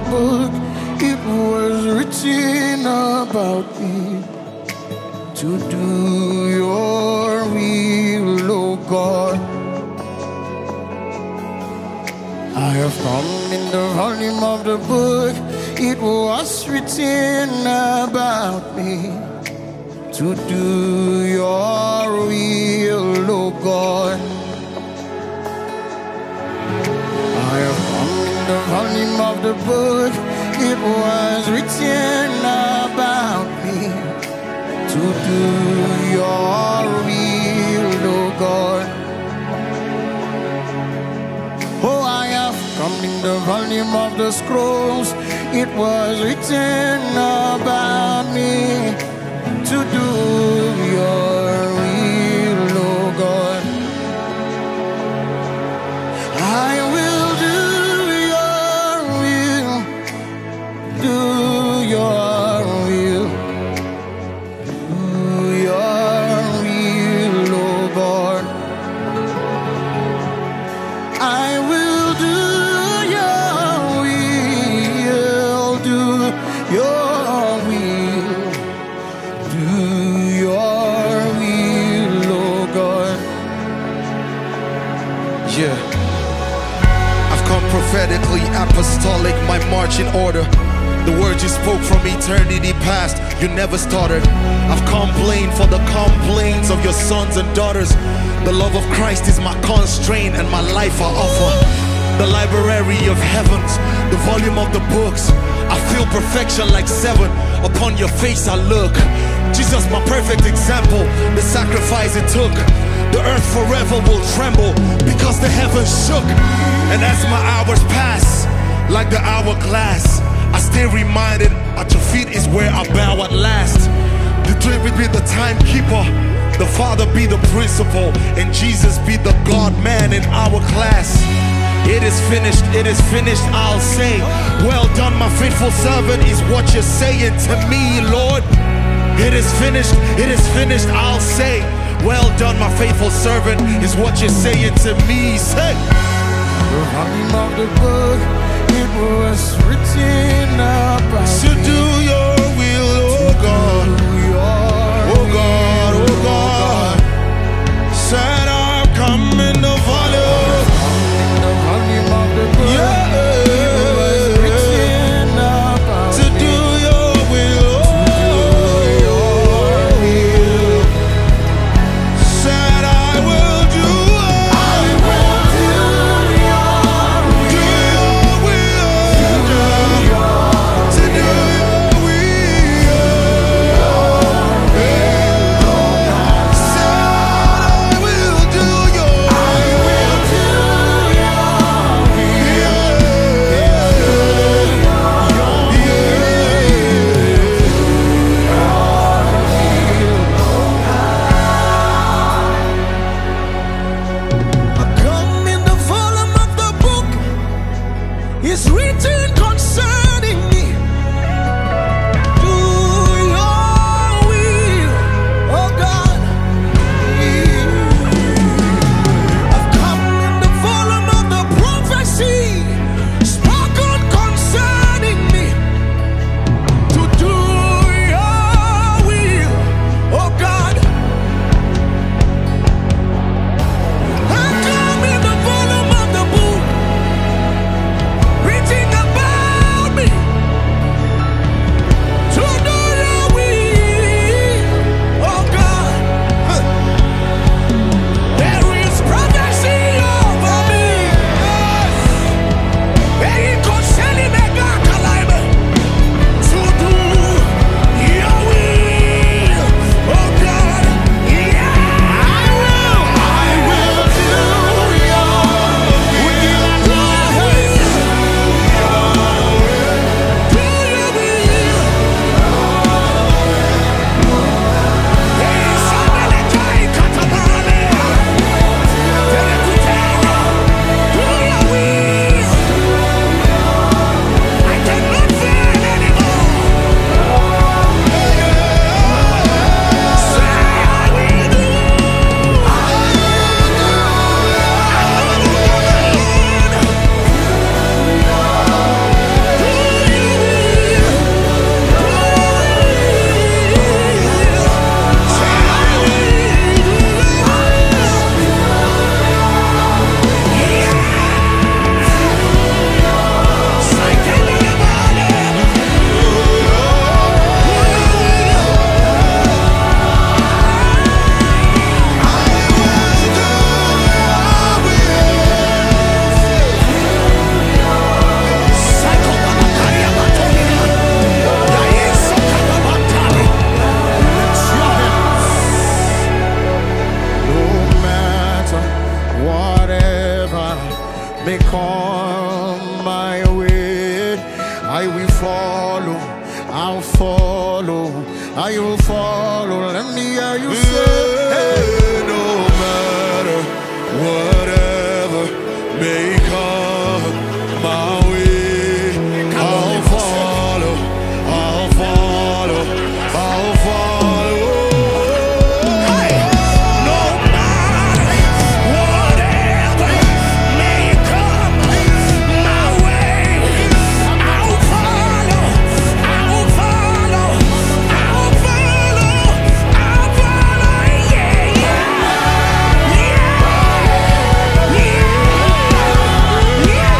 book, it was written about me to do your will, oh God. I have come in the volume of the book, it was written about me to do your will, oh God. I have come in the volume of the book, it was written about me to do your will, oh God. Oh, I have come in the volume of the scrolls, it was written about me to do your will, oh God. I will do your will, oh God. I will do your will, do your will, oh God. Yeah, I've come prophetically apostolic, my marching order. The words you spoke from eternity past, you never started. I've complained for the complaints of your sons and daughters. The love of Christ is my constraint and my life I offer. The library of heavens, the volume of the books. I feel perfection like 7. Upon your face I look. Jesus, my perfect example, the sacrifice it took. The earth forever will tremble because the heavens shook. And as my hours pass, like the hourglass, I stay reminded at your feet is where I bow at last. The dream will be the timekeeper, the Father be the principal, and Jesus be the God-man in our class. It is finished, I'll say. Well done, my faithful servant, is what you're saying to me, Lord. It is finished, I'll say. Well done, my faithful servant, is what you're saying to me. Say. The volume of the book, it was written about to do your will, oh God. Oh God, oh God. Said I've come in the volume. Of the book, yeah. it was written about to do your will, said I will do your will, to do your will. may come my way, I will follow, I'll follow, I will follow. Let me hear you say, hey, no matter whatever may come my way, I'll follow, I'll follow, I'll follow. hey. No matter whatever may come my way, I'll follow, I'll follow, I'll follow, I'll follow, yeah, yeah, yeah, yeah, yeah.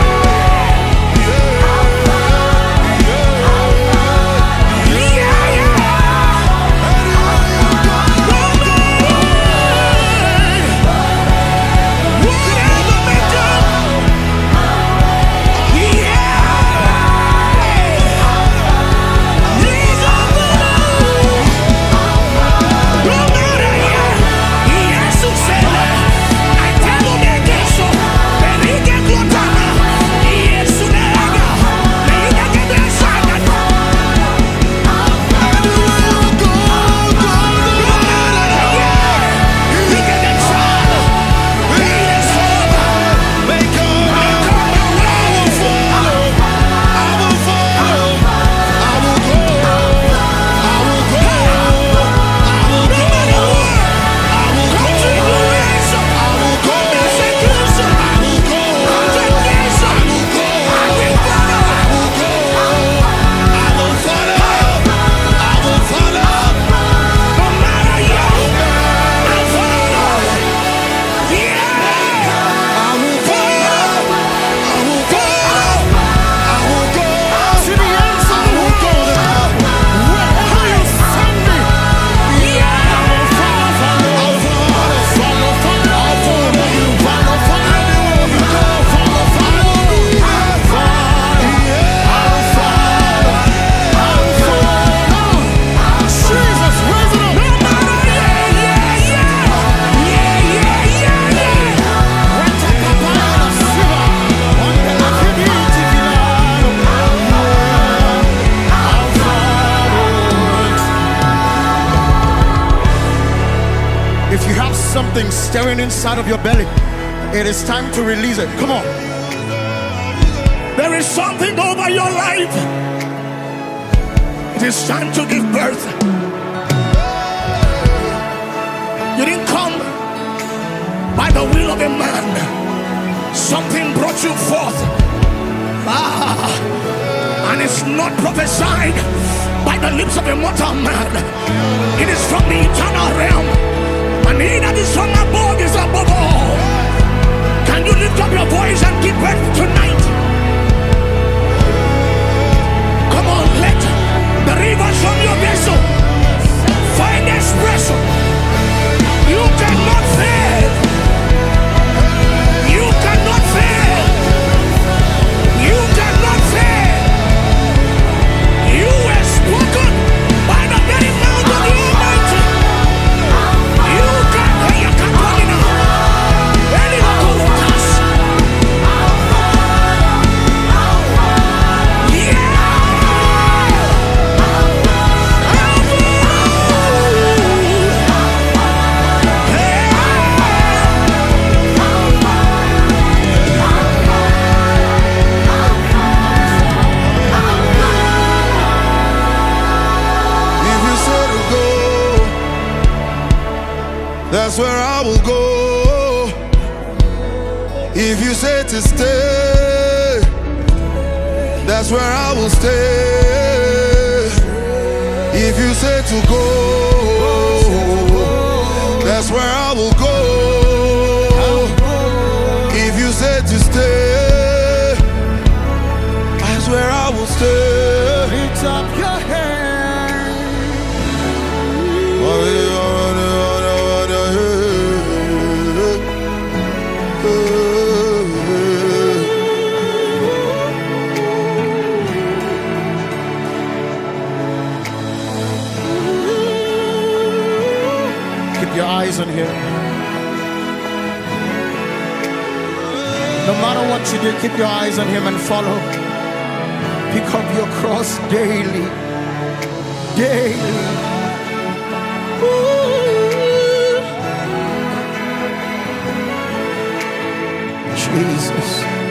If you have something stirring inside of your belly, it is time to release it. Come on. There is something over your life. It is time to give birth. You didn't come by the will of a man. Something brought you forth. And it's not prophesied by the lips of a mortal man. It is from the eternal realm. And he that is from above is above all. Can you lift up your voice and give birth tonight? Come on, let the rivers from your vessel find expression. You cannot fail. You cannot fail. You cannot fail. You were spoken by the very mouth of the Almighty. You can hear your Catalina. Any Columbus. That's where I will go. If you say to stay, that's where I will stay. If you say to go, that's where I will go. If you say to stay, that's where I will stay. Lift up your hand. Keep your eyes on Him. No matter what you do, keep your eyes on him and follow. Pick up your cross daily. Daily. Ooh. Jesus.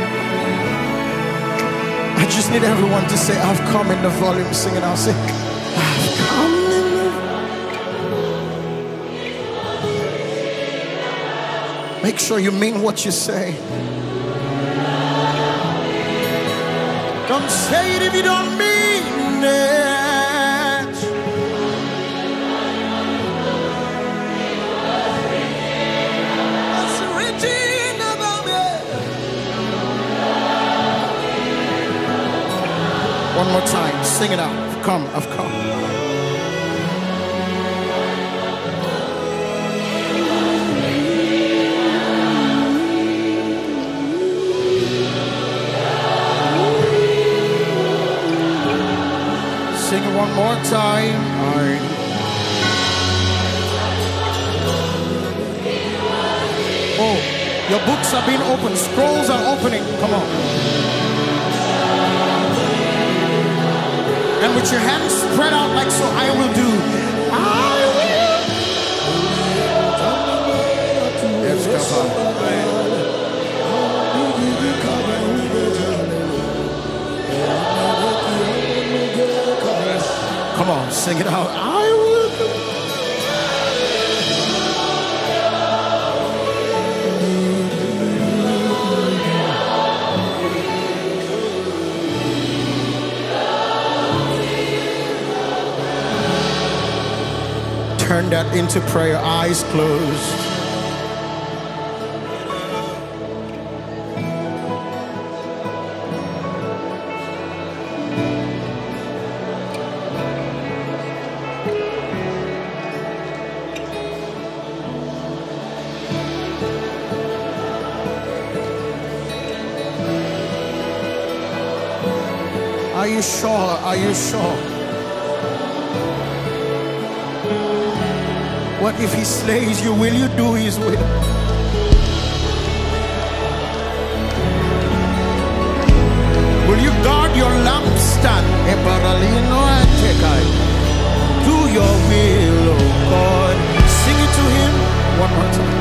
I just need everyone to say, I've come in the volume singing. I'll say, I've come in the... Make sure you mean what you say. Don't say it if you don't mean it. That's written about me. One more time, sing it out. I've come, I've come. Sing it one more time. Oh, your books are being opened. Scrolls are opening. Come on. And with your hands spread out like so, I will do. I will. Yes, come on, sing it out. I will. Turn that into prayer, eyes closed. Are you sure? Are you sure? What if he slays you? Will you do his will? Will you guard your lampstand? Do your will, oh God. Sing it to him one more time.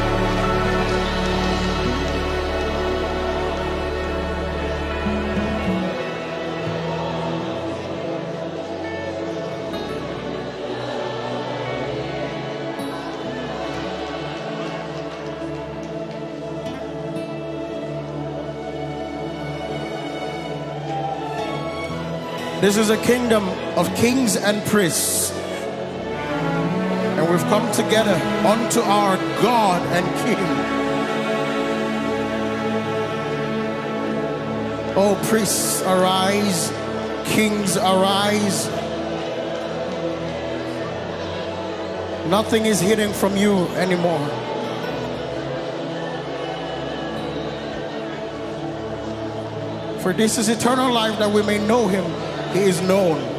This is a kingdom of kings and priests. And we've come together unto our God and King. Oh, priests, arise. Kings, arise. Nothing is hidden from you anymore. For this is eternal life, that we may know him. He is known.